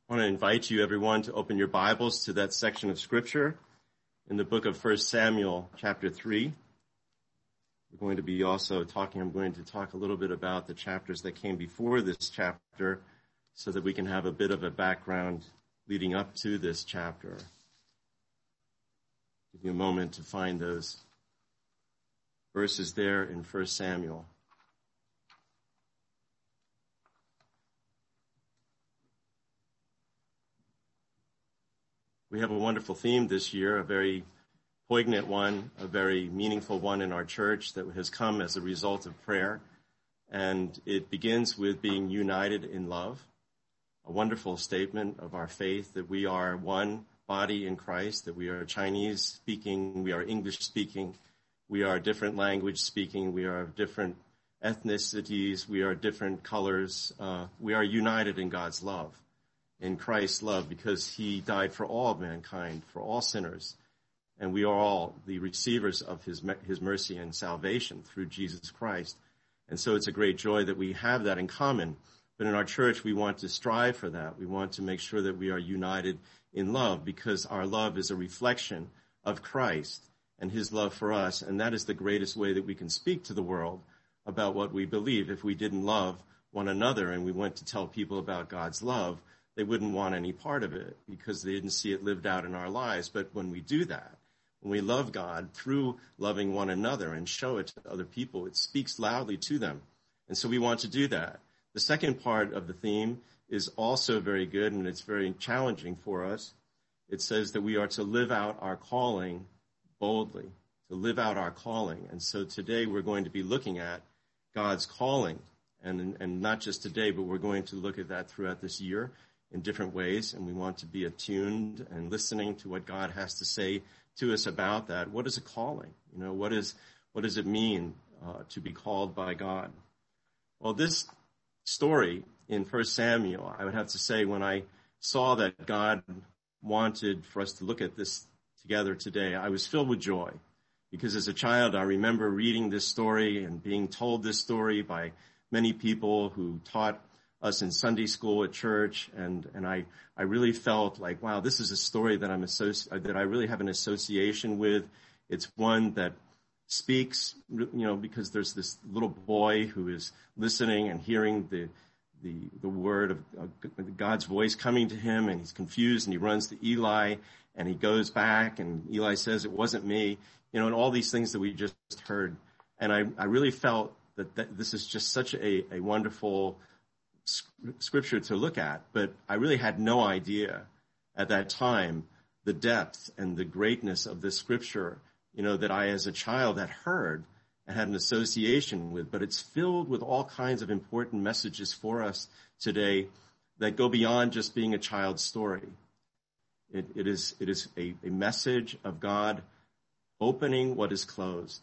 I want to invite you, everyone, to open your Bibles to that section of Scripture in the book of 1 Samuel, chapter 3. I'm going to talk a little bit about the chapters that came before this chapter so that we can have a bit of a background leading up to this chapter. Give you a moment to find those verses there in 1 Samuel. We have a wonderful theme this year, a very poignant one, a very meaningful one in our church that has come as a result of prayer. And it begins with being united in love, a wonderful statement of our faith that we are one body in Christ, that we are Chinese speaking, we are English speaking, we are different language speaking, we are different ethnicities, we are different colors. We are united in God's love, in Christ's love, because he died for all of mankind, for all sinners. And we are all the receivers of his mercy and salvation through Jesus Christ. And so it's a great joy that we have that in common. But in our church, we want to strive for that. We want to make sure that we are united in love, because our love is a reflection of Christ and his love for us. And that is the greatest way that we can speak to the world about what we believe. If we didn't love one another and we went to tell people about God's love, they wouldn't want any part of it because they didn't see it lived out in our lives. But when we do that, when we love God through loving one another and show it to other people, it speaks loudly to them. And so we want to do that. The second part of the theme is also very good, and it's very challenging for us. It says that we are to live out our calling boldly, to live out our calling. And so today we're going to be looking at God's calling, and not just today, but we're going to look at that throughout this year in different ways, and we want to be attuned and listening to what God has to say to us about that. What is a calling? What does it mean to be called by God? Well, this story in 1 Samuel, I would have to say, when I saw that God wanted for us to look at this together today, I was filled with joy, because as a child, I remember reading this story and being told this story by many people who taught us in Sunday school at church, and I really felt like, wow, this is a story that I really have an association with. It's one that speaks, because there's this little boy who is listening and hearing the word of God's voice coming to him, and he's confused, and he runs to Eli, and he goes back, and Eli says, "It wasn't me," and all these things that we just heard. And I really felt that this is just such a wonderful scripture to look at, but I really had no idea at that time the depth and the greatness of this scripture, that I as a child had heard and had an association with. But it's filled with all kinds of important messages for us today that go beyond just being a child's story. It is a message of God opening what is closed,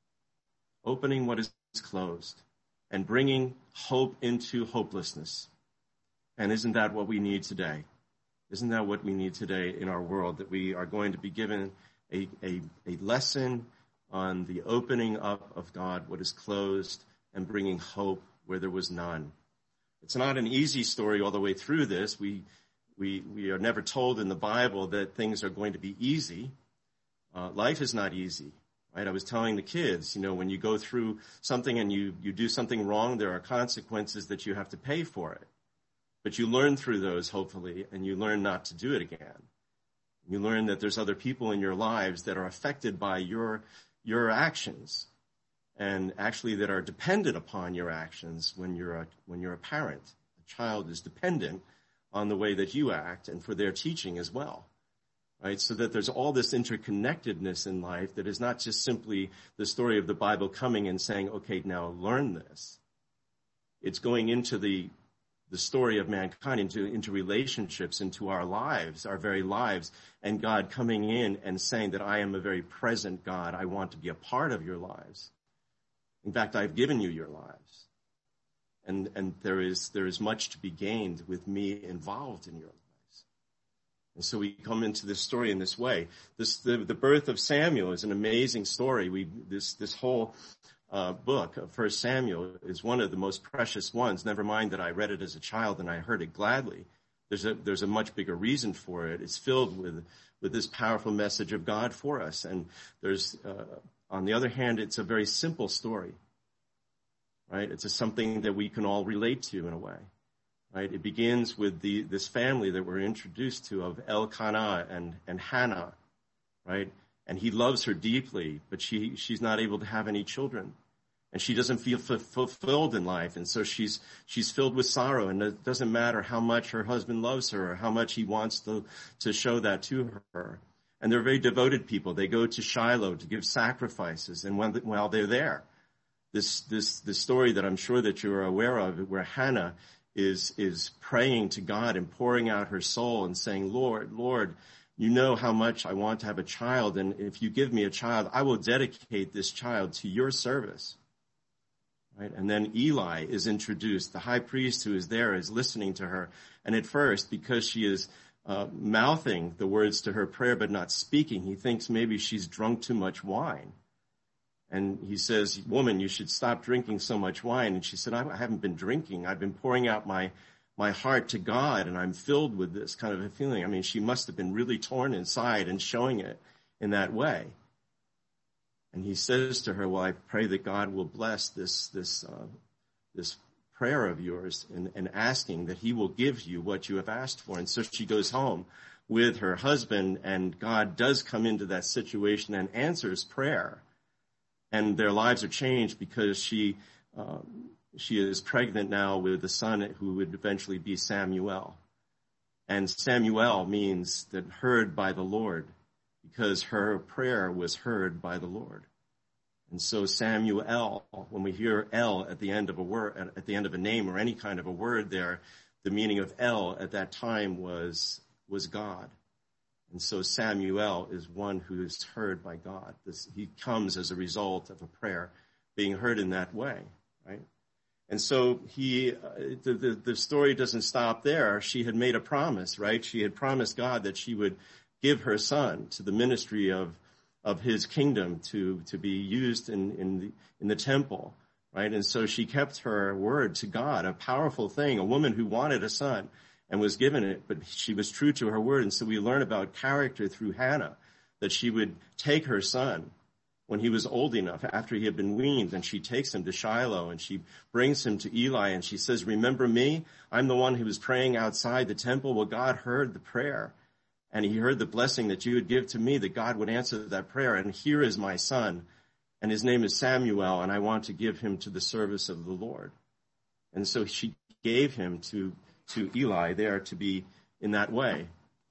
and bringing hope into hopelessness. And isn't that what we need today? Isn't that what we need today in our world, that we are going to be given a lesson on the opening up of God, what is closed, and bringing hope where there was none. It's not an easy story all the way through this. We are never told in the Bible that things are going to be easy. Life is not easy. Right? I was telling the kids, when you go through something and you do something wrong, there are consequences that you have to pay for it. But you learn through those, hopefully, and you learn not to do it again. You learn that there's other people in your lives that are affected by your actions, and actually that are dependent upon your actions when you're a parent. A child is dependent on the way that you act and for their teaching as well. Right? So that there's all this interconnectedness in life that is not just simply the story of the Bible coming and saying, okay, now learn this. It's going into the story of mankind, into relationships, into our lives, our very lives, and God coming in and saying that I am a very present God. I want to be a part of your lives. In fact, I've given you your lives. And there is much to be gained with me involved in your lives. And so we come into this story in this way. The birth of Samuel is an amazing story. This whole book of 1 Samuel is one of the most precious ones. Never mind that I read it as a child and I heard it gladly. There's a much bigger reason for it. It's filled with this powerful message of God for us. And there's, on the other hand, it's a very simple story, right? It's something that we can all relate to in a way, right? It begins with this family that we're introduced to of Elkanah and Hannah, right? And he loves her deeply, but she's not able to have any children. And she doesn't feel fulfilled in life. And so she's filled with sorrow. And it doesn't matter how much her husband loves her or how much he wants to show that to her. And they're very devoted people. They go to Shiloh to give sacrifices. And while they're there, this story that I'm sure that you're aware of, where Hannah is praying to God and pouring out her soul and saying, Lord, you know how much I want to have a child. And if you give me a child, I will dedicate this child to your service. Right? And then Eli is introduced. The high priest who is there is listening to her. And at first, because she is mouthing the words to her prayer but not speaking, he thinks maybe she's drunk too much wine. And he says, woman, you should stop drinking so much wine. And she said, I haven't been drinking. I've been pouring out my heart to God, and I'm filled with this kind of a feeling. I mean, she must have been really torn inside and showing it in that way. And he says to her, well, I pray that God will bless this prayer of yours and asking that he will give you what you have asked for. And so she goes home with her husband, and God does come into that situation and answers prayer. And their lives are changed because she is pregnant now with a son who would eventually be Samuel. And Samuel means that heard by the Lord, because her prayer was heard by the Lord. And so Samuel, when we hear El at the end of a word, at the end of a name or any kind of a word there, the meaning of El at that time was God. And so Samuel is one who is heard by God. He comes as a result of a prayer being heard in that way, right? And so the story doesn't stop there. She had made a promise, right? She had promised God that she would give her son to the ministry of his kingdom to be used in the temple, right? And so she kept her word to God, a powerful thing, a woman who wanted a son and was given it, but she was true to her word. And so we learn about character through Hannah, that she would take her son when he was old enough, after he had been weaned, and she takes him to Shiloh, and she brings him to Eli, and she says, remember me? I'm the one who was praying outside the temple. Well, God heard the prayer, and he heard the blessing that you would give to me, that God would answer that prayer. And here is my son, and his name is Samuel, and I want to give him to the service of the Lord. And so she gave him to Eli there to be in that way.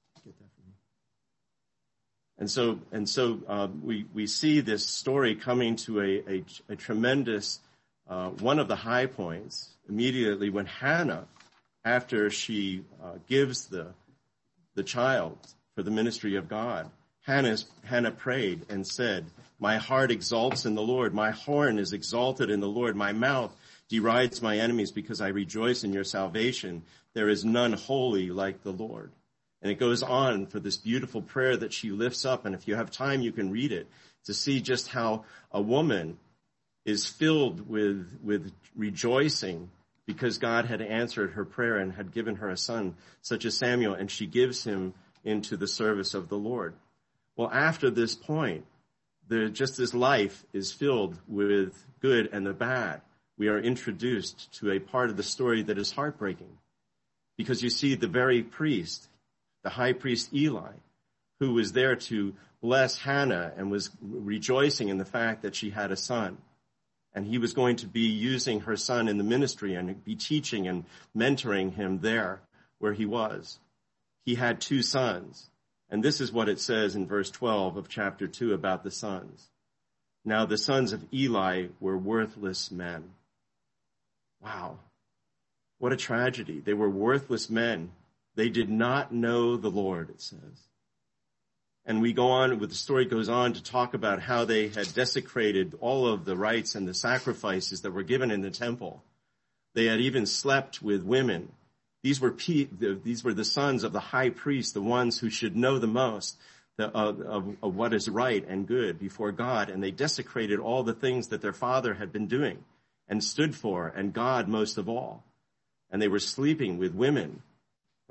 And so we see this story coming to a tremendous, one of the high points immediately when Hannah, after she gives the child for the ministry of God, Hannah prayed and said, my heart exalts in the Lord. My horn is exalted in the Lord. My mouth derides my enemies because I rejoice in your salvation. There is none holy like the Lord. And it goes on for this beautiful prayer that she lifts up. And if you have time, you can read it to see just how a woman is filled with rejoicing because God had answered her prayer and had given her a son, such as Samuel, and she gives him into the service of the Lord. Well, after this point, just as life is filled with good and the bad, we are introduced to a part of the story that is heartbreaking. Because you see the very priest, the high priest Eli, who was there to bless Hannah and was rejoicing in the fact that she had a son. And he was going to be using her son in the ministry and be teaching and mentoring him there where he was. He had two sons. And this is what it says in verse 12 of chapter 2 about the sons. Now the sons of Eli were worthless men. Wow. What a tragedy. They were worthless men. They did not know the Lord, it says. And we go on, the story goes on to talk about how they had desecrated all of the rites and the sacrifices that were given in the temple. They had even slept with women. These were the sons of the high priest, the ones who should know the most of what is right and good before God. And they desecrated all the things that their father had been doing and stood for, and God most of all. And they were sleeping with women.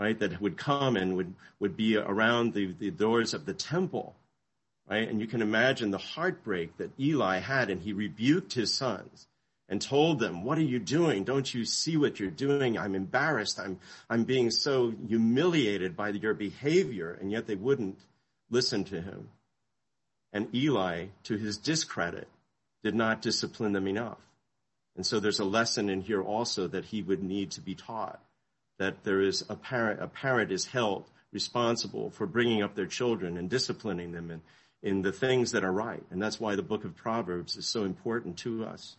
right, that would come and would be around the doors of the temple, right? And you can imagine the heartbreak that Eli had, and he rebuked his sons and told them, what are you doing? Don't you see what you're doing? I'm embarrassed. I'm being so humiliated by your behavior. And yet they wouldn't listen to him. And Eli, to his discredit, did not discipline them enough. And so there's a lesson in here also that he would need to be taught, that there is a parent is held responsible for bringing up their children and disciplining them in the things that are right. And that's why the book of Proverbs is so important to us.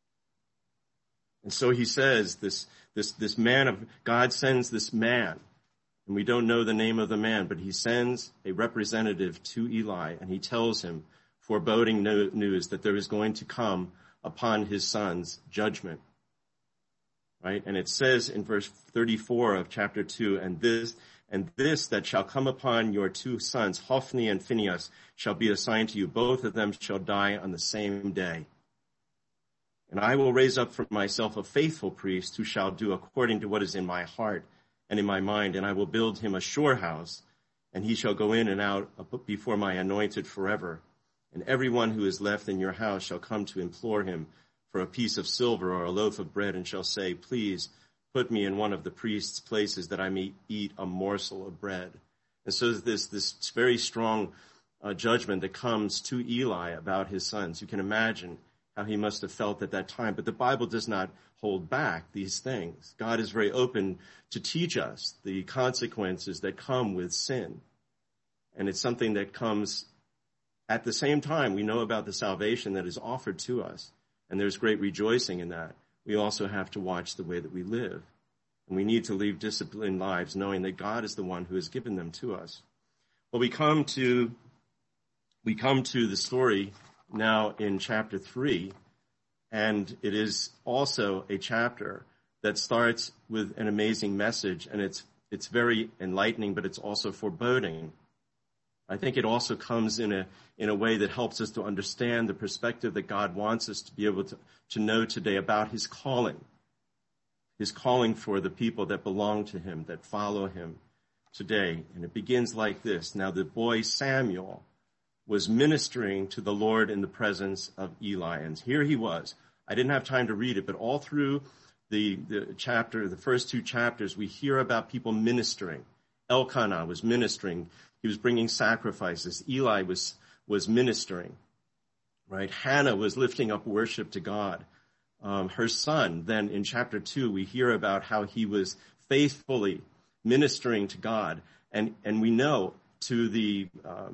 And so he says, this man of God sends this man, and we don't know the name of the man, but he sends a representative to Eli, and he tells him foreboding news that there is going to come upon his son's judgment. Right? And it says in verse 34 of chapter 2, and this that shall come upon your two sons, Hophni and Phinehas, shall be assigned to you. Both of them shall die on the same day. And I will raise up for myself a faithful priest who shall do according to what is in my heart and in my mind. And I will build him a sure house, and he shall go in and out before my anointed forever. And everyone who is left in your house shall come to implore him for a piece of silver or a loaf of bread, and shall say, please put me in one of the priest's places that I may eat a morsel of bread. And so there's this very strong judgment that comes to Eli about his sons. You can imagine how he must have felt at that time. But the Bible does not hold back these things. God is very open to teach us the consequences that come with sin. And it's something that comes at the same time. We know about the salvation that is offered to us, and there's great rejoicing in that. We also have to watch the way that we live. And we need to live disciplined lives, knowing that God is the one who has given them to us. Well, we come to the story now in chapter 3, and it is also a chapter that starts with an amazing message, and it's very enlightening, but it's also foreboding. I think it also comes in a way that helps us to understand the perspective that God wants us to be able to know today about his calling for the people that belong to him, that follow him today. And it begins like this. Now the boy Samuel was ministering to the Lord in the presence of Eli. And here he was. I didn't have time to read it, but all through the first two chapters, we hear about people ministering. Elkanah was ministering. He was bringing sacrifices. Eli was ministering, right? Hannah was lifting up worship to God. Her son, then in chapter 2, we hear about how he was faithfully ministering to God. And we know to the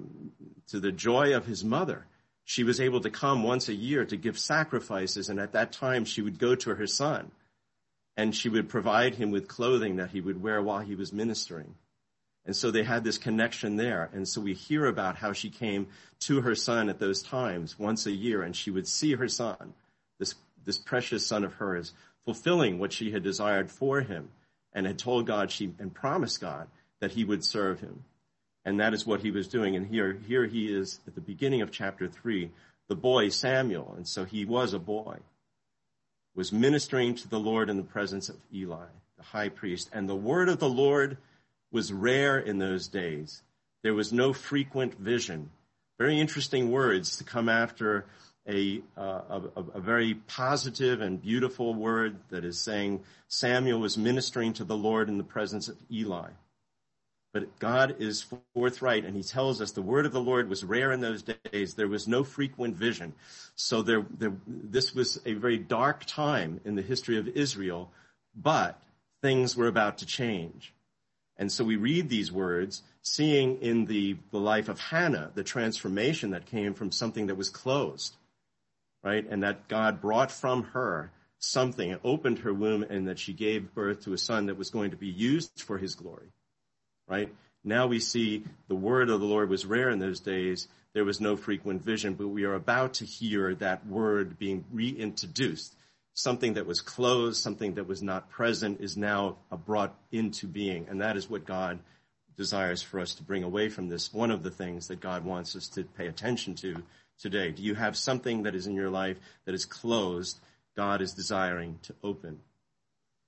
joy of his mother, she was able to come once a year to give sacrifices. And at that time, she would go to her son, and she would provide him with clothing that he would wear while he was ministering. And so they had this connection there. And so we hear about how she came to her son at those times once a year, and she would see her son, this precious son of hers, fulfilling what she had desired for him, and had told God and promised God that he would serve him. And that is what he was doing. And here he is at the beginning of chapter 3, the boy Samuel, and so he was a boy, was ministering to the Lord in the presence of Eli, the high priest. And the word of the Lord was rare in those days. There was no frequent vision. Very interesting words to come after a very positive and beautiful word that is saying Samuel was ministering to the Lord in the presence of Eli. But God is forthright, and he tells us the word of the Lord was rare in those days. There was no frequent vision. So this was a very dark time in the history of Israel, but things were about to change. And so we read these words, seeing in the life of Hannah the transformation that came from something that was closed, right? And that God brought from her something, opened her womb, and that she gave birth to a son that was going to be used for his glory. Right? Now we see the word of the Lord was rare in those days. There was no frequent vision, but we are about to hear that word being reintroduced. Something that was closed, something that was not present is now brought into being. And that is what God desires for us to bring away from this. One of the things that God wants us to pay attention to today. Do you have something that is in your life that is closed? God is desiring to open.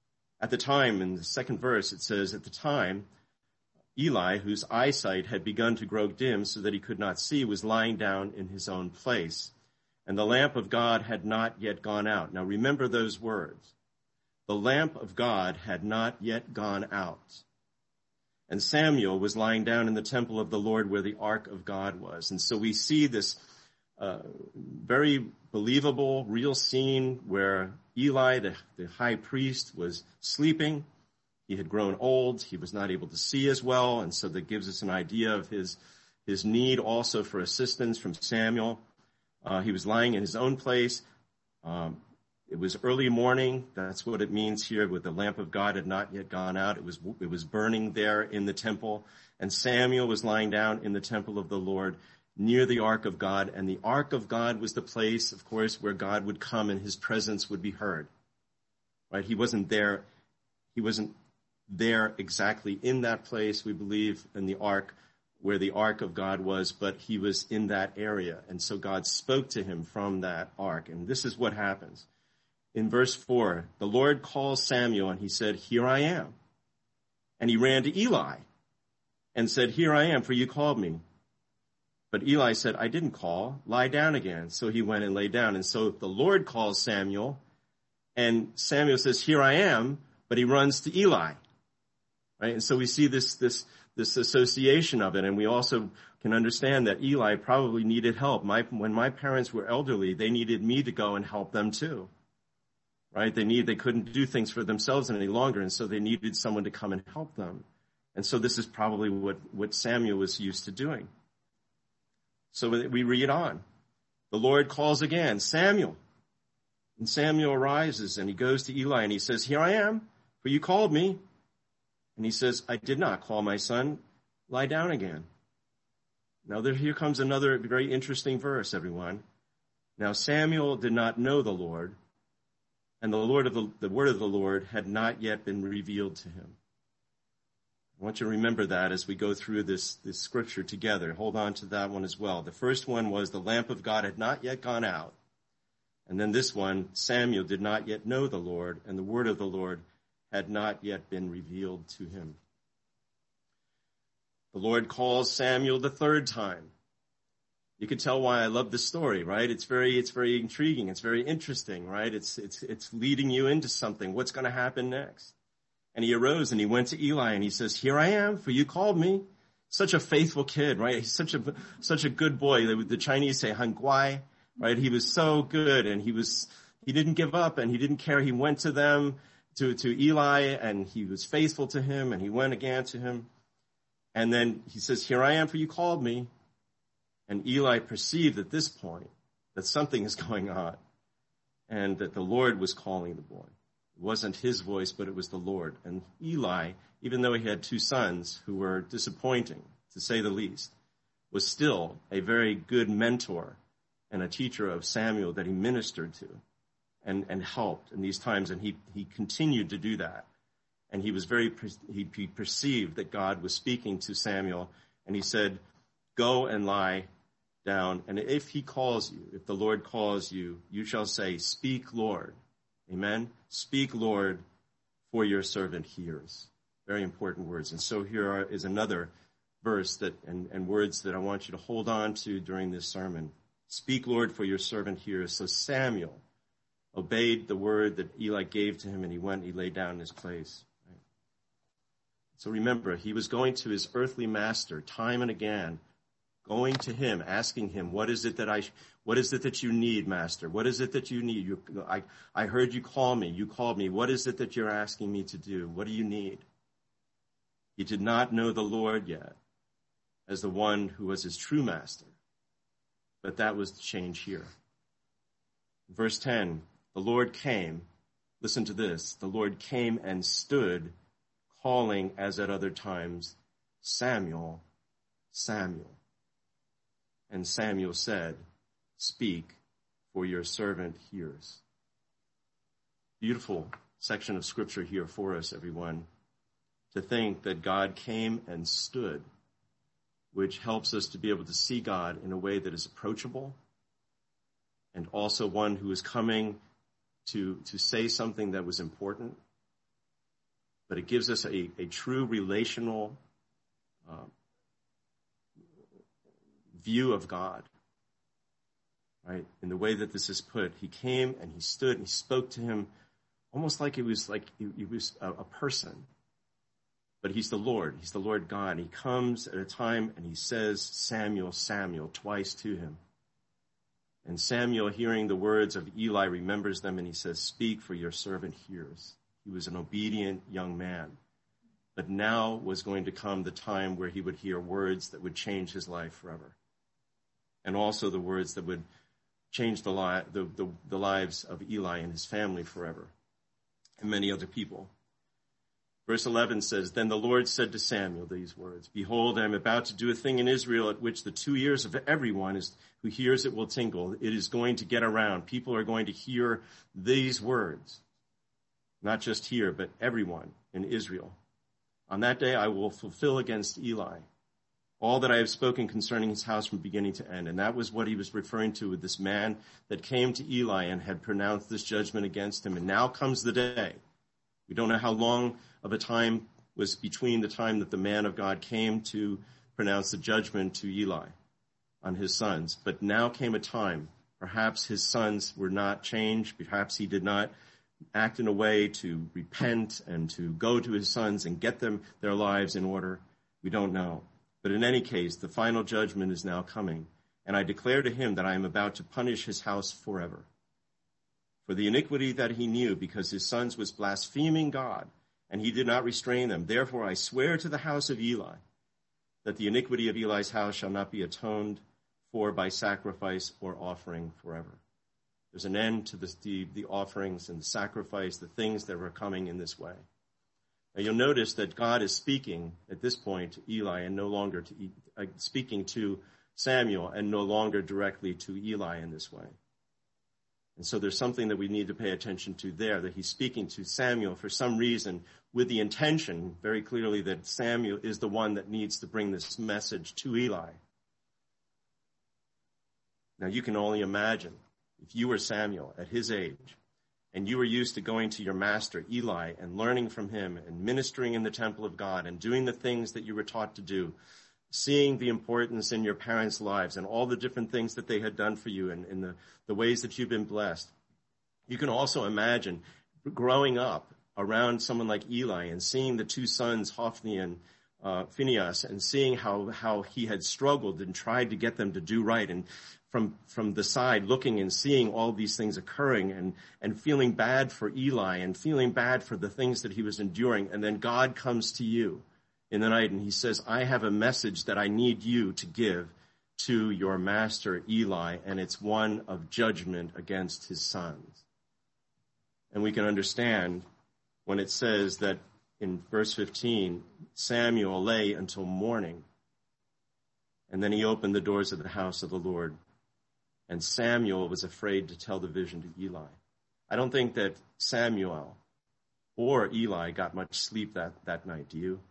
At the time, in the second verse, it says, at the time, Eli, whose eyesight had begun to grow dim so that he could not see, was lying down in his own place. And the lamp of God had not yet gone out. Now remember those words. The lamp of God had not yet gone out. And Samuel was lying down in the temple of the Lord where the ark of God was. And so we see this very believable, real scene where Eli, the high priest, was sleeping. He had grown old. He was not able to see as well. And so that gives us an idea of his need also for assistance from Samuel. He was lying in his own place. It was early morning. That's what it means here with the lamp of God had not yet gone out. It was burning there in the temple. And Samuel was lying down in the temple of the Lord near the ark of God. And the ark of God was the place, of course, where God would come and his presence would be heard. Right? He wasn't there. He wasn't there exactly in that place, we believe, in the ark, where the ark of God was, but he was in that area. And so God spoke to him from that ark. And this is what happens. In verse 4, the Lord calls Samuel and he said, "Here I am." And he ran to Eli and said, "Here I am, for you called me." But Eli said, "I didn't call. Lie down again." So he went and lay down. And so the Lord calls Samuel, and Samuel says, "Here I am," but he runs to Eli. Right? And so we see this association of it, and we also can understand that Eli probably needed help. When my parents were elderly, they needed me to go and help them too. Right? They couldn't do things for themselves any longer, and so they needed someone to come and help them. And so this is probably what Samuel was used to doing. So we read on. The Lord calls again, "Samuel." And Samuel arises and he goes to Eli and he says, "Here I am, for you called me." And he says, "I did not call, my son. Lie down again." Now here comes another very interesting verse, everyone. Now Samuel did not know the Lord, and the word of the Lord had not yet been revealed to him. I want you to remember that as we go through this scripture together. Hold on to that one as well. The first one was the lamp of God had not yet gone out. And then this one, Samuel did not yet know the Lord, and the word of the Lord had not yet been revealed to him. The Lord calls Samuel the third time. You can tell why I love this story, right? It's very intriguing. It's very interesting, right? It's leading you into something. What's going to happen next? And he arose and he went to Eli and he says, "Here I am, for you called me." Such a faithful kid, right? He's such a good boy. The Chinese say "han guai," right? He was so good, and he didn't give up, and he didn't care. He went to them, to Eli, and he was faithful to him, and he went again to him. And then he says, "Here I am, for you called me." And Eli perceived at this point that something is going on, and that the Lord was calling the boy. It wasn't his voice, but it was the Lord. And Eli, even though he had two sons who were disappointing, to say the least, was still a very good mentor and a teacher of Samuel that he ministered to and helped in these times. And he continued to do that. And he perceived that God was speaking to Samuel. And he said, "Go and lie down. And if he calls you, if the Lord calls you, you shall say, 'Speak, Lord.'" Amen. "Speak, Lord, for your servant hears." Very important words. And so here is another verse and words that I want you to hold on to during this sermon. "Speak, Lord, for your servant hears." So Samuel obeyed the word that Eli gave to him, and he went and he lay down in his place. Right? So remember, he was going to his earthly master time and again, going to him, asking him, what is it that you need, Master? What is it that you need? I heard you call me. You called me. What is it that you're asking me to do? What do you need? He did not know the Lord yet as the one who was his true master. But that was the change here. Verse 10, the Lord came. Listen to this. The Lord came and stood, calling as at other times, "Samuel, Samuel." And Samuel said, "Speak, for your servant hears." Beautiful section of scripture here for us, everyone, to think that God came and stood, which helps us to be able to see God in a way that is approachable, and also one who is coming to say something that was important, but it gives us a true relational view of God, right? In the way that this is put, he came and he stood and he spoke to him almost like he was a person. But he's the Lord God. He comes at a time and he says, Samuel, Samuel, twice to him. And Samuel, hearing the words of Eli, remembers them and he says, speak, for your servant hears. He was an obedient young man. But now was going to come the time where he would hear words that would change his life forever. And also the words that would change the lives of Eli and his family forever, and many other people. Verse 11 says, then the Lord said to Samuel these words, behold, I am about to do a thing in Israel at which the 2 ears of everyone who hears it will tingle. It is going to get around. People are going to hear these words. Not just here, but everyone in Israel. On that day I will fulfill against Eli all that I have spoken concerning his house from beginning to end. And that was what he was referring to with this man that came to Eli and had pronounced this judgment against him. And now comes the day. We don't know how long of a time was between the time that the man of God came to pronounce the judgment to Eli on his sons. But now came a time, perhaps his sons were not changed. Perhaps he did not act in a way to repent and to go to his sons and get them their lives in order. We don't know. But in any case, the final judgment is now coming. And I declare to him that I am about to punish his house forever for the iniquity that he knew, because his sons was blaspheming God, and he did not restrain them. Therefore I swear to the house of Eli that the iniquity of Eli's house shall not be atoned for by sacrifice or offering forever. There's an end to the offerings and the sacrifice, the things that were coming in this way. Now you'll notice that God is speaking at this point to Eli and no longer speaking to Samuel and no longer directly to Eli in this way. And so there's something that we need to pay attention to there, that he's speaking to Samuel for some reason with the intention very clearly that Samuel is the one that needs to bring this message to Eli. Now you can only imagine if you were Samuel at his age and you were used to going to your master Eli and learning from him and ministering in the temple of God and doing the things that you were taught to do, seeing the importance in your parents' lives and all the different things that they had done for you and in the ways that you've been blessed. You can also imagine growing up around someone like Eli and seeing the two sons, Hophni and Phinehas, and seeing how he had struggled and tried to get them to do right, and from the side looking and seeing all these things occurring and feeling bad for Eli and feeling bad for the things that he was enduring. And then God comes to you in the night and he says, I have a message that I need you to give to your master Eli, and it's one of judgment against his sons. And we can understand when it says that in verse 15, Samuel lay until morning, and then he opened the doors of the house of the Lord. And Samuel was afraid to tell the vision to Eli. I don't think that Samuel or Eli got much sleep that night. Do you?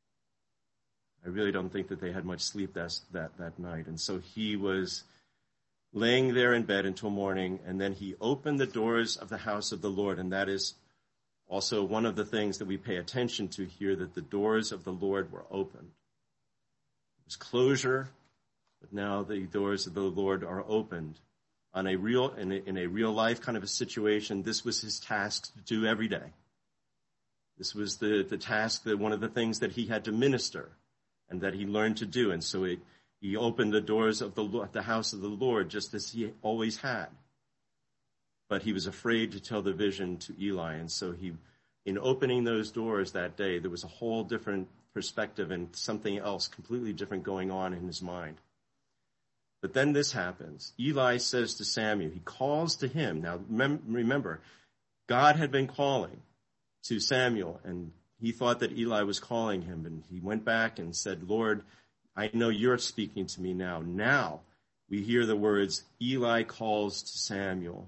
I really don't think that they had much sleep that night. And so he was laying there in bed until morning, and then he opened the doors of the house of the Lord. And that is also one of the things that we pay attention to here, that the doors of the Lord were opened. It was closure, but now the doors of the Lord are opened on a real, in a real life kind of a situation. This was his task to do every day. This was the task, that one of the things that he had to minister and that he learned to do. And so he opened the doors of the house of the Lord just as he always had. But he was afraid to tell the vision to Eli. And so in opening those doors that day, there was a whole different perspective and something else completely different going on in his mind. But then this happens. Eli says to Samuel, he calls to him. Now remember, God had been calling to Samuel, and he thought that Eli was calling him. And he went back and said, Lord, I know you're speaking to me now. Now we hear the words, Eli calls to Samuel.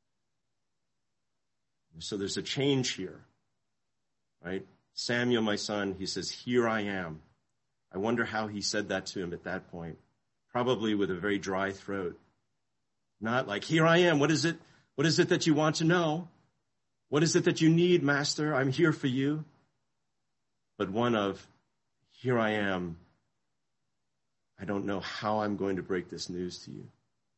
So there's a change here, right? Samuel, my son, he says, here I am. I wonder how he said that to him at that point. Probably with a very dry throat. Not like, here I am. What is it? What is it that you want to know? What is it that you need, Master? I'm here for you. but one of, here I am. I don't know how I'm going to break this news to you.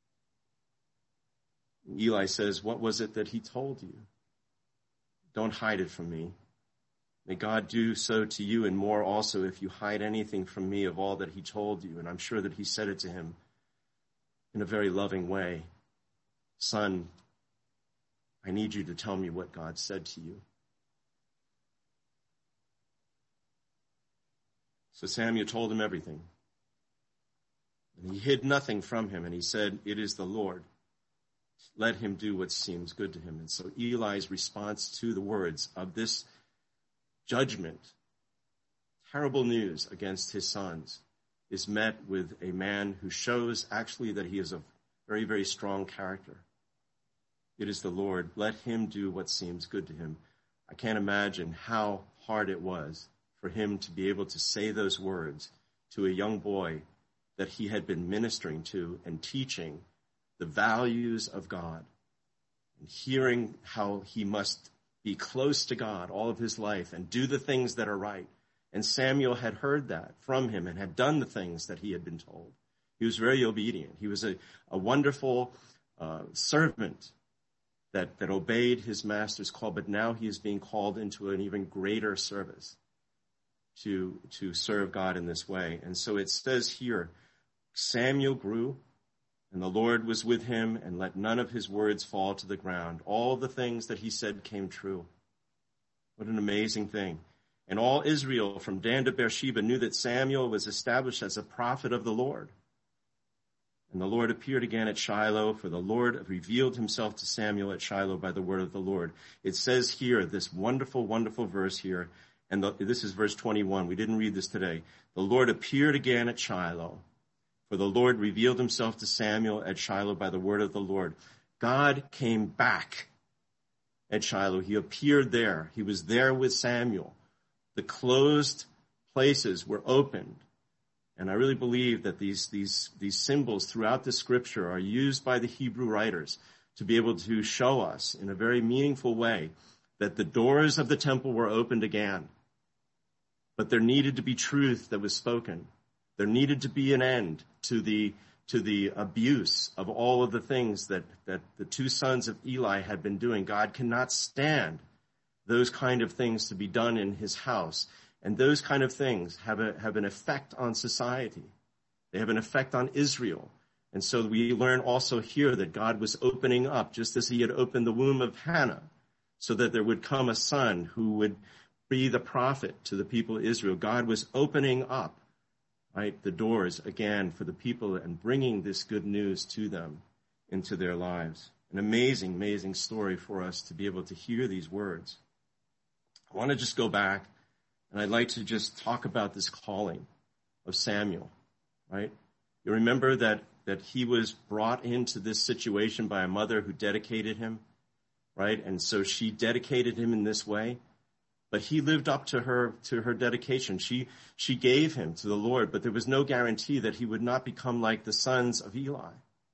And Eli says, what was it that he told you? Don't hide it from me. May God do so to you and more also if you hide anything from me of all that he told you. And I'm sure that he said it to him in a very loving way. Son, I need you to tell me what God said to you. So Samuel told him everything. And he hid nothing from him, and he said, it is the Lord. Let him do what seems good to him. And so Eli's response to the words of this judgment, terrible news against his sons, is met with a man who shows actually that he is a very, very strong character. It is the Lord. Let him do what seems good to him. I can't imagine how hard it was for him to be able to say those words to a young boy that he had been ministering to and teaching the values of God, and hearing how he must be close to God all of his life and do the things that are right. And Samuel had heard that from him and had done the things that he had been told. He was very obedient. He was a wonderful servant that obeyed his master's call, but now he is being called into an even greater service to serve God in this way. And so it says here, Samuel grew, and the Lord was with him, and let none of his words fall to the ground. All the things that he said came true. What an amazing thing. And all Israel from Dan to Beersheba knew that Samuel was established as a prophet of the Lord. And the Lord appeared again at Shiloh, for the Lord revealed himself to Samuel at Shiloh by the word of the Lord. It says here, this wonderful, wonderful verse here, and this is verse 21. We didn't read this today. The Lord appeared again at Shiloh, for the Lord revealed himself to Samuel at Shiloh by the word of the Lord. God came back at Shiloh. He appeared there. He was there with Samuel. The closed places were opened. And I really believe that these symbols throughout the scripture are used by the Hebrew writers to be able to show us in a very meaningful way that the doors of the temple were opened again. But there needed to be truth that was spoken. There needed to be an end to the abuse of all of the things that the two sons of Eli had been doing. God cannot stand those kind of things to be done in his house. And those kind of things have an effect on society. They have an effect on Israel. And so we learn also here that God was opening up, just as he had opened the womb of Hannah, so that there would come a son who would be the prophet to the people of Israel. God was opening up, right, the doors again for the people and bringing this good news to them into their lives. An amazing, amazing story for us to be able to hear these words. I want to just go back, and I'd like to just talk about this calling of Samuel, right? You remember that he was brought into this situation by a mother who dedicated him, right? And so she dedicated him in this way. But he lived up to her dedication. She gave him to the Lord, but there was no guarantee that he would not become like the sons of Eli.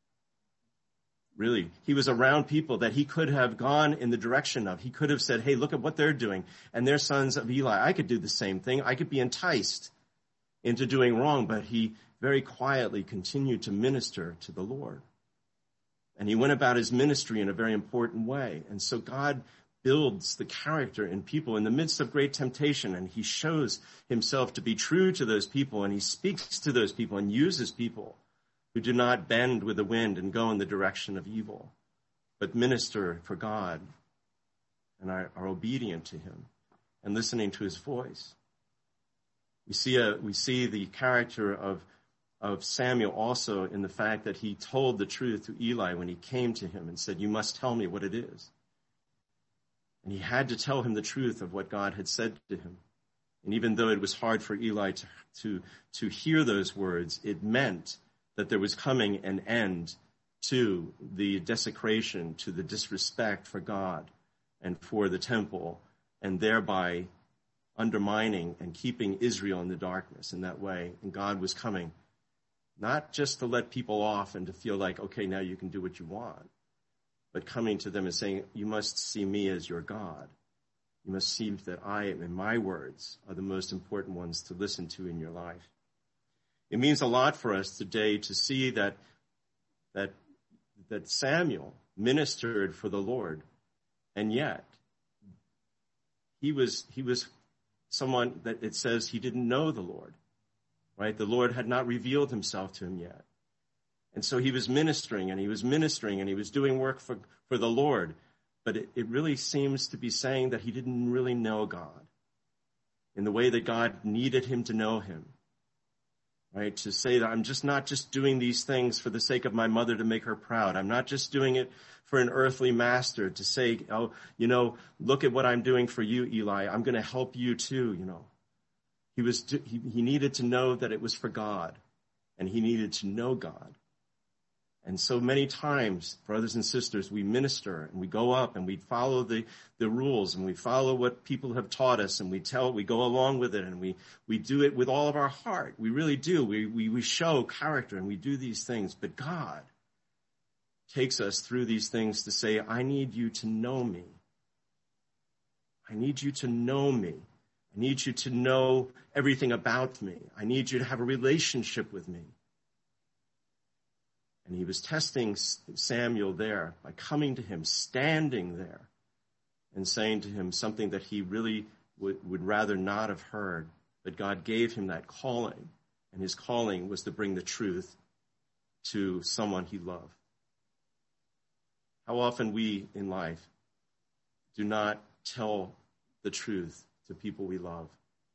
Really, he was around people that he could have gone in the direction of. He could have said, hey, look at what they're doing, and they're sons of Eli. I could do the same thing. I could be enticed into doing wrong, but he very quietly continued to minister to the Lord. And he went about his ministry in a very important way. And so God builds the character in people in the midst of great temptation, and he shows himself to be true to those people, and he speaks to those people and uses people who do not bend with the wind and go in the direction of evil, but minister for God and are obedient to him and listening to his voice. We see the character of Samuel also in the fact that he told the truth to Eli when he came to him and said, you must tell me what it is. And he had to tell him the truth of what God had said to him. And even though it was hard for Eli to hear those words, it meant that there was coming an end to the desecration, to the disrespect for God and for the temple, and thereby undermining and keeping Israel in the darkness in that way. And God was coming, not just to let people off and to feel like, okay, now you can do what you want, but coming to them and saying, you must see me as your God. You must see that I and my words are the most important ones to listen to in your life. It means a lot for us today to see that Samuel ministered for the Lord, and yet he was someone that it says he didn't know the Lord, right? The Lord had not revealed himself to him yet. And so he was ministering and he was doing work for the Lord. But it really seems to be saying that he didn't really know God in the way that God needed him to know him, right? To say that I'm just not just doing these things for the sake of my mother to make her proud. I'm not just doing it for an earthly master to say, oh, look at what I'm doing for you, Eli. I'm going to help you too, He needed to know that it was for God, and he needed to know God. And so many times, brothers and sisters, we minister and we go up and we follow the rules and we follow what people have taught us and we go along with it and we do it with all of our heart. We really do. We show character and we do these things. But God takes us through these things to say, I need you to know me. I need you to know me. I need you to know everything about me. I need you to have a relationship with me. And he was testing Samuel there by coming to him, standing there, and saying to him something that he really would rather not have heard. But God gave him that calling, and his calling was to bring the truth to someone he loved. How often we in life do not tell the truth to people we love.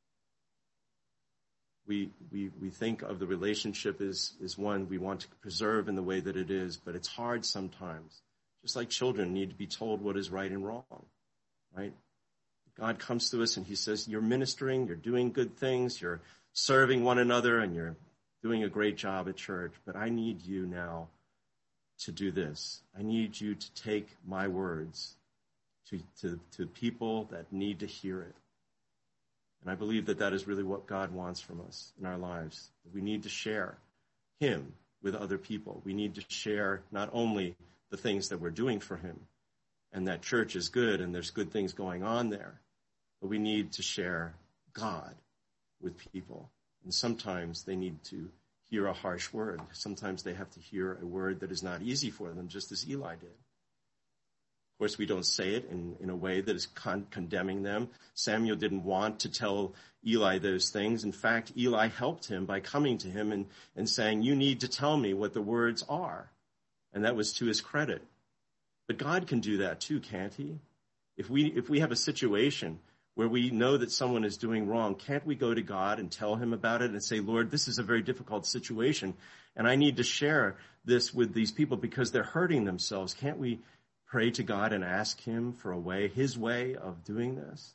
We think of the relationship as one we want to preserve in the way that it is, but it's hard sometimes. Just like children need to be told what is right and wrong, right? God comes to us and he says, you're ministering, you're doing good things, you're serving one another, and you're doing a great job at church, but I need you now to do this. I need you to take my words to people that need to hear it. And I believe that is really what God wants from us in our lives. We need to share him with other people. We need to share not only the things that we're doing for him, and that church is good and there's good things going on there, but we need to share God with people. And sometimes they need to hear a harsh word. Sometimes they have to hear a word that is not easy for them, just as Eli did. Of course, we don't say it in a way that is condemning them. Samuel didn't want to tell Eli those things. In fact, Eli helped him by coming to him and saying, you need to tell me what the words are. And that was to his credit. But God can do that too, can't he? If we have a situation where we know that someone is doing wrong, can't we go to God and tell him about it and say, Lord, this is a very difficult situation, and I need to share this with these people because they're hurting themselves. Can't we pray to God and ask him for his way of doing this?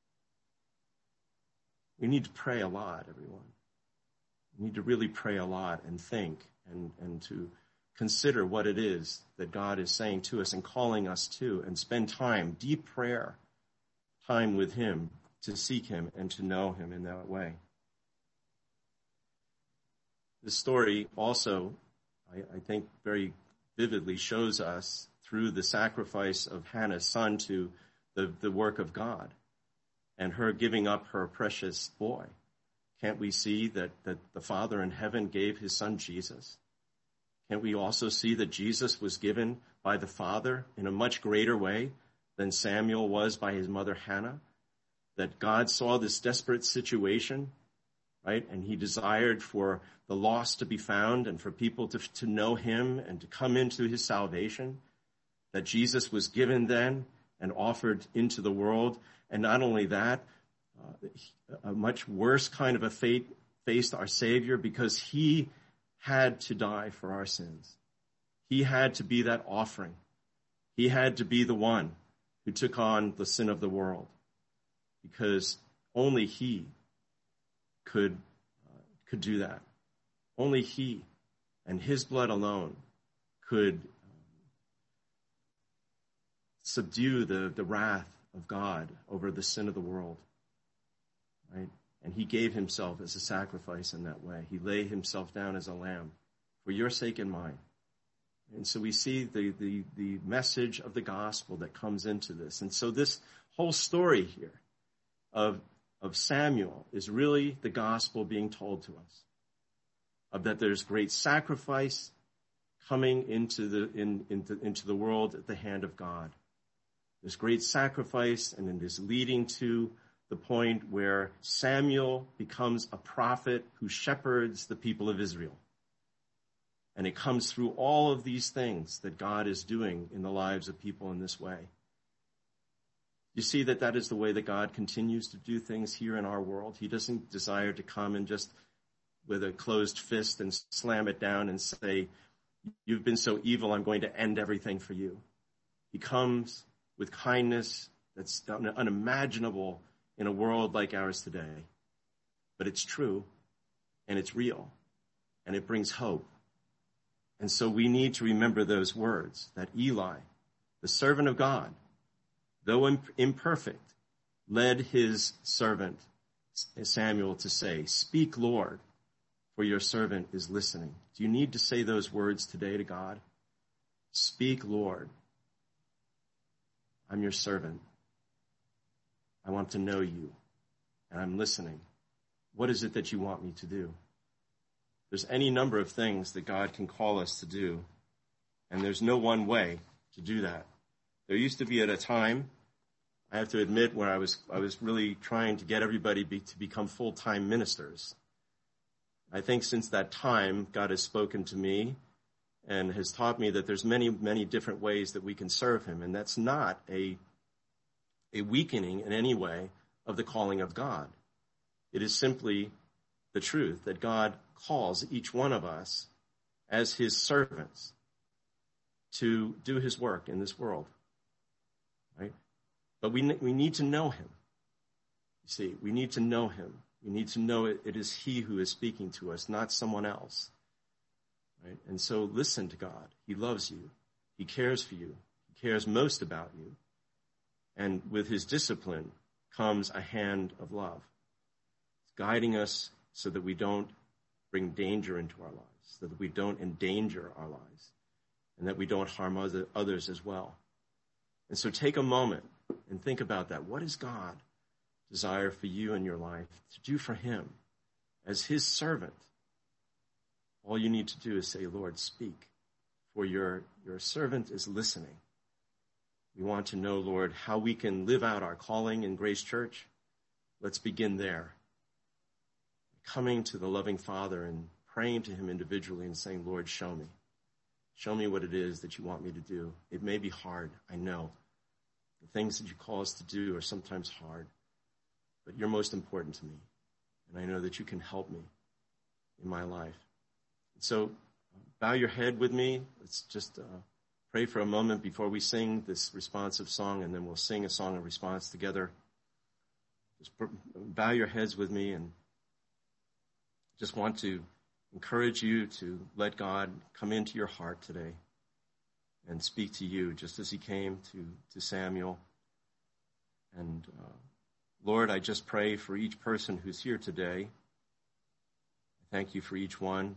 We need to pray a lot, everyone. We need to really pray a lot and think and to consider what it is that God is saying to us and calling us to, and spend time, deep prayer, time with him, to seek him and to know him in that way. This story also, I think, very vividly shows us through the sacrifice of Hannah's son to the work of God and her giving up her precious boy. Can't we see that the Father in heaven gave his son Jesus? Can't we also see that Jesus was given by the Father in a much greater way than Samuel was by his mother Hannah? That God saw this desperate situation, right? And he desired for the lost to be found and for people to know him and to come into his salvation. That Jesus was given then and offered into the world. And not only that, a much worse kind of a fate faced our Savior because he had to die for our sins. He had to be that offering. He had to be the one who took on the sin of the world, because only he could do that. Only he and his blood alone could subdue the wrath of God over the sin of the world, right? And he gave himself as a sacrifice in that way. He laid himself down as a lamb for your sake and mine. And so we see the message of the gospel that comes into this. And so this whole story here of Samuel is really the gospel being told to us, of that there's great sacrifice coming into the world at the hand of God. There's great sacrifice, and it is leading to the point where Samuel becomes a prophet who shepherds the people of Israel. And it comes through all of these things that God is doing in the lives of people in this way. You see that is the way that God continues to do things here in our world. He doesn't desire to come and just with a closed fist and slam it down and say, you've been so evil, I'm going to end everything for you. He comes with kindness that's unimaginable in a world like ours today. But it's true, and it's real, and it brings hope. And so we need to remember those words that Eli, the servant of God, though imperfect, led his servant Samuel to say, "Speak, Lord, for your servant is listening." Do you need to say those words today to God? Speak, Lord. I'm your servant. I want to know you, and I'm listening. What is it that you want me to do? There's any number of things that God can call us to do, and there's no one way to do that. There used to be at a time, I have to admit, where I was really trying to get everybody to become full-time ministers. I think since that time, God has spoken to me and has taught me that there's many, many different ways that we can serve him, and that's not a weakening in any way of the calling of God. It is simply the truth that God calls each one of us as his servants to do his work in this world, right? But we need to know him. You see, we need to know him. We need to know it is he who is speaking to us, not someone else, right? And so listen to God. He loves you. He cares for you. He cares most about you. And with his discipline comes a hand of love. It's guiding us so that we don't bring danger into our lives, so that we don't endanger our lives, and that we don't harm others as well. And so take a moment and think about that. What does God desire for you in your life to do for him as his servant? All you need to do is say, Lord, speak, for your servant is listening. We want to know, Lord, how we can live out our calling in Grace Church. Let's begin there. Coming to the loving Father and praying to him individually and saying, Lord, show me. Show me what it is that you want me to do. It may be hard, I know. The things that you call us to do are sometimes hard, but you're most important to me. And I know that you can help me in my life. So bow your head with me. Let's just pray for a moment before we sing this responsive song, and then we'll sing a song of response together. Just bow your heads with me, and just want to encourage you to let God come into your heart today and speak to you just as he came to Samuel. And Lord, I just pray for each person who's here today. I thank you for each one.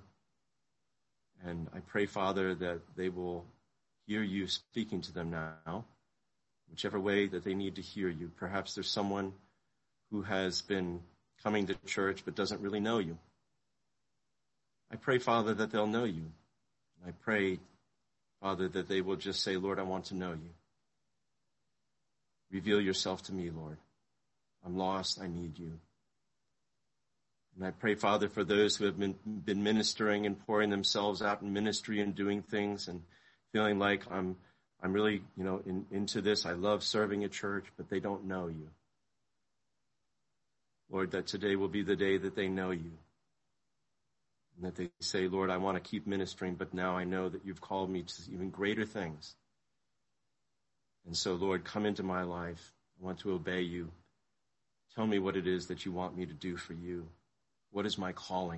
And I pray, Father, that they will hear you speaking to them now, whichever way that they need to hear you. Perhaps there's someone who has been coming to church but doesn't really know you. I pray, Father, that they'll know you. I pray, Father, that they will just say, Lord, I want to know you. Reveal yourself to me, Lord. I'm lost. I need you. And I pray, Father, for those who have been ministering and pouring themselves out in ministry and doing things and feeling like I'm really, into this. I love serving at church, but they don't know you. Lord, that today will be the day that they know you. And that they say, Lord, I want to keep ministering, but now I know that you've called me to even greater things. And so, Lord, come into my life. I want to obey you. Tell me what it is that you want me to do for you. What is my calling?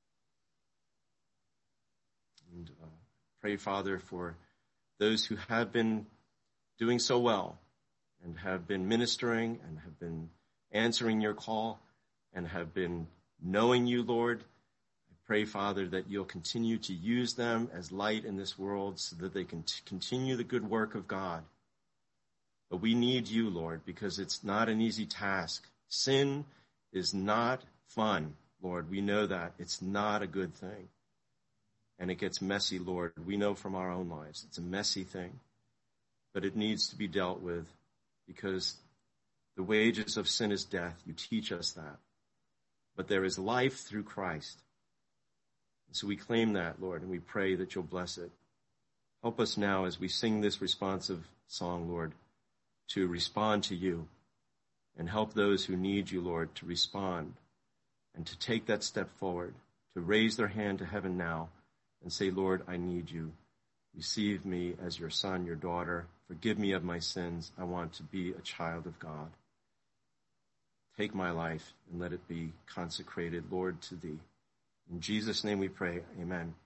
And pray, Father, for those who have been doing so well and have been ministering and have been answering your call and have been knowing you, Lord. I Pray, Father, that you'll continue to use them as light in this world so that they can continue the good work of God. But we need you, Lord, because it's not an easy task. Sin is not fun, Lord. We know that. It's not a good thing. And it gets messy, Lord. We know from our own lives. It's a messy thing. But it needs to be dealt with because the wages of sin is death. You teach us that. But there is life through Christ. And so we claim that, Lord, and we pray that you'll bless it. Help us now as we sing this responsive song, Lord, to respond to you, and help those who need you, Lord, to respond and to take that step forward, to raise their hand to heaven now and say, Lord, I need you. Receive me as your son, your daughter. Forgive me of my sins. I want to be a child of God. Take my life and let it be consecrated, Lord, to thee. In Jesus' name we pray, amen.